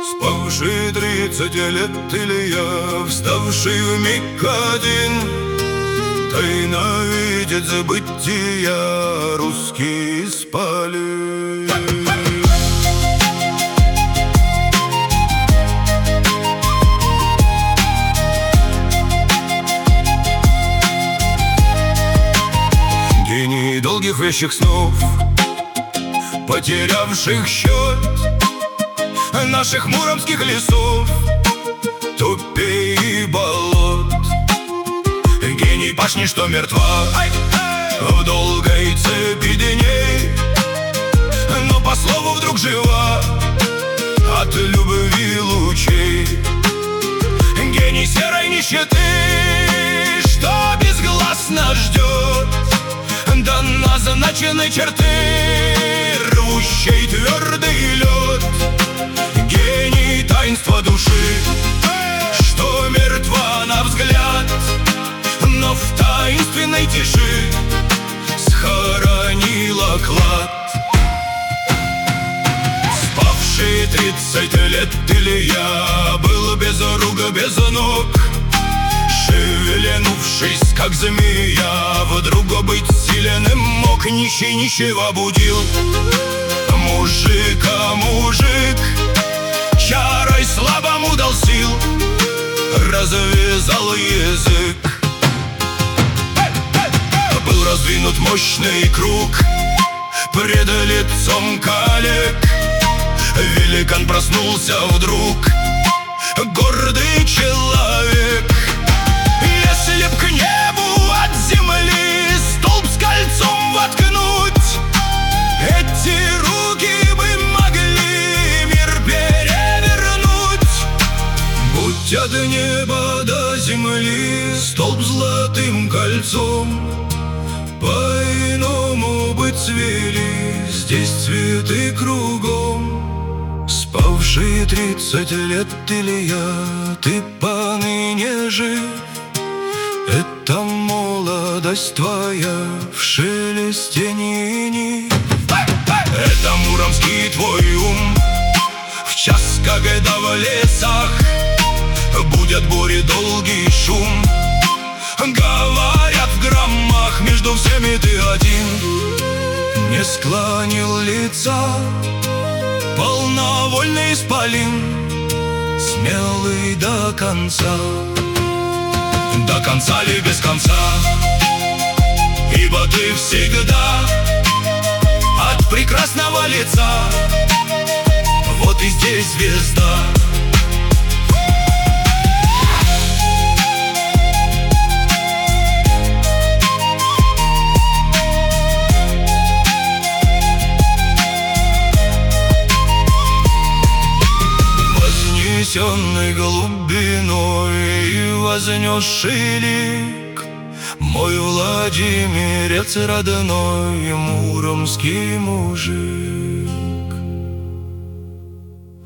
Спавший 30 лет Илья, вставший вмиг один, тайно видит забытия русские спали. Гений долгих вещих снов, потерявших счет наших муромских лесов, тупей и болот. Гений пашни, что мертва в долгой цепи дней, но по слову вдруг жива от любви лучей. Гений серой нищеты, что безгласно ждет до назначенной черты, рвущей твердый лед. Гений таинства души, что мертва на взгляд, но в таинственной тиши схоронила клад. Спавший 30 лет Илья был без рук, без ног, шевеленувшись, как змея, вдруг быть сильным мог. Нищий нищего будил, мужика мужик чарой слабому дал сил, развязал язык. Был раздвинут мощный круг пред лицом коллег. Великан проснулся вдруг, гордый человек. Если б к небу от земли столб с кольцом воткнуть, эти руки бы могли мир перевернуть. Будь от неба до земли столб золотым кольцом, по-иному бы цвели здесь цветы кругом. Спавший 30 лет Илья, ты поныне жив. Это молодость твоя в шелесте нини. Это муромский твой ум в час, когда в лесах будет бури долгий шум. Говорят в громах, между всеми ты один. Не склонил лица полновольный исполин, смелый до конца ли без конца, ибо ты всегда от прекрасного лица, вот и здесь звезда. Вознесенный глубиной и вознесший лик, мой Владимирец родной, муромский мужик.